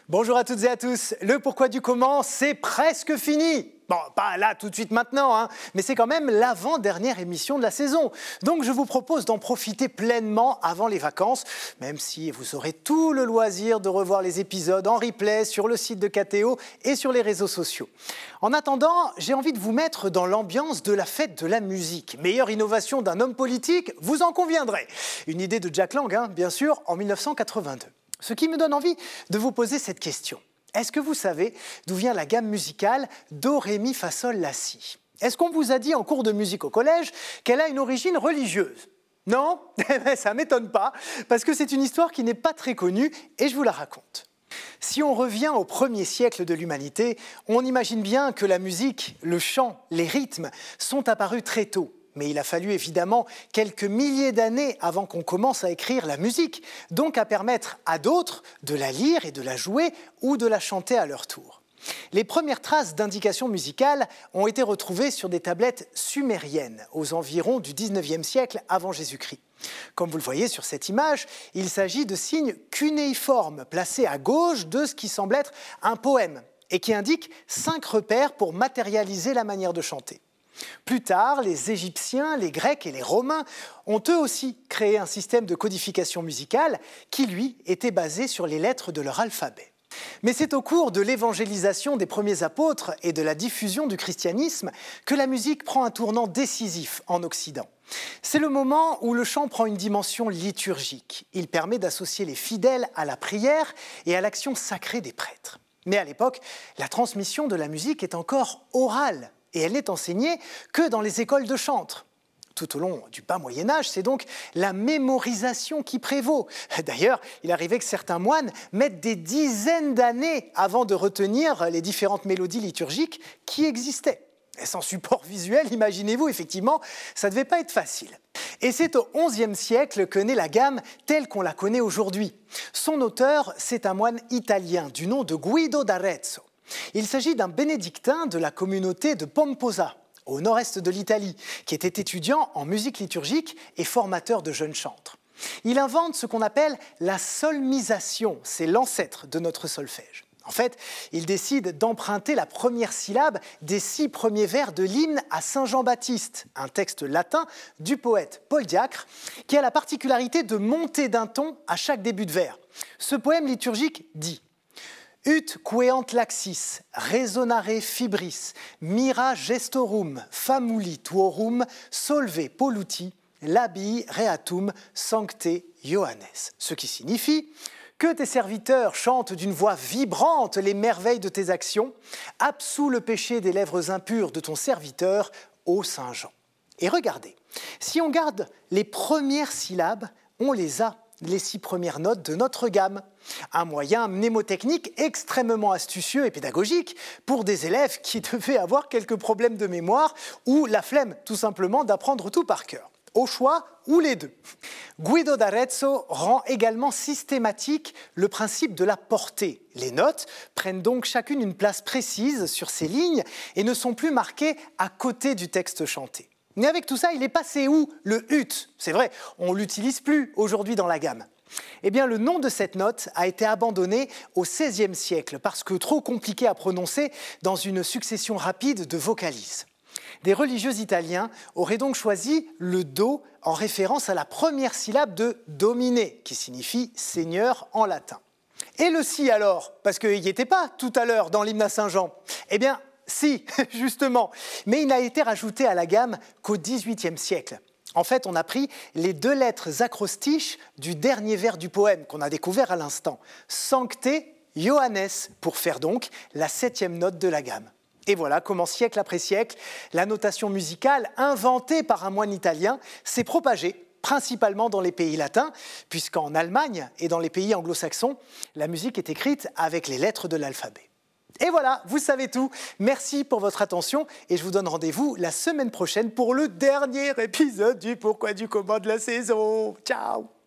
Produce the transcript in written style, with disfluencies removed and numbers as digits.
Bonjour à toutes et à tous, le pourquoi du comment, c'est presque fini. Bon, pas là tout de suite maintenant, mais c'est quand même l'avant-dernière émission de la saison. Donc je vous propose d'en profiter pleinement avant les vacances, même si vous aurez tout le loisir de revoir les épisodes en replay sur le site de KTO et sur les réseaux sociaux. En attendant, j'ai envie de vous mettre dans l'ambiance de la fête de la musique. Meilleure innovation d'un homme politique, vous en conviendrez. Une idée de Jack Lang, bien sûr, en 1982. Ce qui me donne envie de vous poser cette question. Est-ce que vous savez d'où vient la gamme musicale Do, Ré, Mi, Fa, Sol, La, Si? Est-ce qu'on vous a dit en cours de musique au collège qu'elle a une origine religieuse? Non? Ça ne m'étonne pas, parce que c'est une histoire qui n'est pas très connue et je vous la raconte. Si on revient au premier siècle de l'humanité, on imagine bien que la musique, le chant, les rythmes sont apparus très tôt. Mais il a fallu évidemment quelques milliers d'années avant qu'on commence à écrire la musique, donc à permettre à d'autres de la lire et de la jouer ou de la chanter à leur tour. Les premières traces d'indications musicales ont été retrouvées sur des tablettes sumériennes aux environs du 19e siècle avant Jésus-Christ. Comme vous le voyez sur cette image, il s'agit de signes cunéiformes placés à gauche de ce qui semble être un poème et qui indiquent 5 repères pour matérialiser la manière de chanter. Plus tard, les Égyptiens, les Grecs et les Romains ont eux aussi créé un système de codification musicale qui, lui, était basé sur les lettres de leur alphabet. Mais c'est au cours de l'évangélisation des premiers apôtres et de la diffusion du christianisme que la musique prend un tournant décisif en Occident. C'est le moment où le chant prend une dimension liturgique. Il permet d'associer les fidèles à la prière et à l'action sacrée des prêtres. Mais à l'époque, la transmission de la musique est encore orale. Et elle n'est enseignée que dans les écoles de chantre. Tout au long du bas Moyen-Âge, c'est donc la mémorisation qui prévaut. D'ailleurs, il arrivait que certains moines mettent des dizaines d'années avant de retenir les différentes mélodies liturgiques qui existaient. Et sans support visuel, imaginez-vous, effectivement, ça ne devait pas être facile. Et c'est au XIe siècle que naît la gamme telle qu'on la connaît aujourd'hui. Son auteur, c'est un moine italien du nom de Guido d'Arezzo. Il s'agit d'un bénédictin de la communauté de Pomposa, au nord-est de l'Italie, qui était étudiant en musique liturgique et formateur de jeunes chantres. Il invente ce qu'on appelle la solmisation, c'est l'ancêtre de notre solfège. En fait, il décide d'emprunter la première syllabe des 6 premiers vers de l'hymne à Saint Jean-Baptiste, un texte latin du poète Paul Diacre, qui a la particularité de monter d'un ton à chaque début de vers. Ce poème liturgique dit « Ut queant laxis, resonare fibris, mira gestorum, famuli tuorum, solve polluti, labii reatum, sancte Ioannes ». Ce qui signifie que tes serviteurs chantent d'une voix vibrante les merveilles de tes actions, absous le péché des lèvres impures de ton serviteur, ô Saint Jean. Et regardez, si on garde les premières syllabes, on les a. Les 6 premières notes de notre gamme. Un moyen mnémotechnique extrêmement astucieux et pédagogique pour des élèves qui devaient avoir quelques problèmes de mémoire ou la flemme tout simplement d'apprendre tout par cœur. Au choix, ou les deux. Guido d'Arezzo rend également systématique le principe de la portée. Les notes prennent donc chacune une place précise sur ces lignes et ne sont plus marquées à côté du texte chanté. Mais avec tout ça, il est passé où le ut? C'est vrai, on ne l'utilise plus aujourd'hui dans la gamme. Eh bien, le nom de cette note a été abandonné au XVIe siècle parce que trop compliqué à prononcer dans une succession rapide de vocalises. Des religieux italiens auraient donc choisi le do en référence à la première syllabe de domine, qui signifie seigneur en latin. Et le si alors? Parce qu'il n'y était pas tout à l'heure dans l'hymne à Saint-Jean. Eh bien, si, justement, mais il n'a été rajouté à la gamme qu'au XVIIIe siècle. En fait, on a pris les 2 lettres acrostiches du dernier vers du poème qu'on a découvert à l'instant, Sancte Ioannes, pour faire donc la 7e note de la gamme. Et voilà comment, siècle après siècle, la notation musicale, inventée par un moine italien, s'est propagée, principalement dans les pays latins, puisqu'en Allemagne et dans les pays anglo-saxons, la musique est écrite avec les lettres de l'alphabet. Et voilà, vous savez tout. Merci pour votre attention et je vous donne rendez-vous la semaine prochaine pour le dernier épisode du Pourquoi du comment de la saison. Ciao!